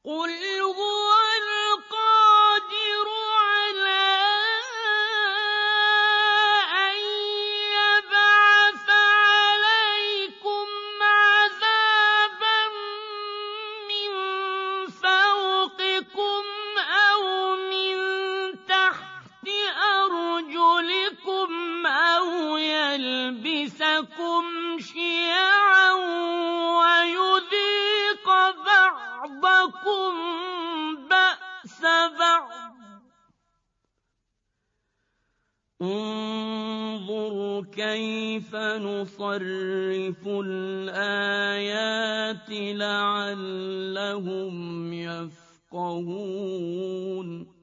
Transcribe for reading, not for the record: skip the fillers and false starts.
قُلْ هُوَ الْقَادِرُ عَلَىٰ أَن يَبْعَثَ عَلَيْكُمْ عَذَابًا مِّن فَوْقِكُمْ أَوْ مِن تَحْتِ أَرْجُلِكُمْ أَوْ يَلْبِسَكُمْ شِيَعًا وَيُذِيقَ بَعْضَكُم بَأْسَ بَعْضٍ ۗ انظُرْ كَيْفَ نُصَرِّفُ الْآيَاتِ لَعَلَّهُمْ يَفْقَهُونَ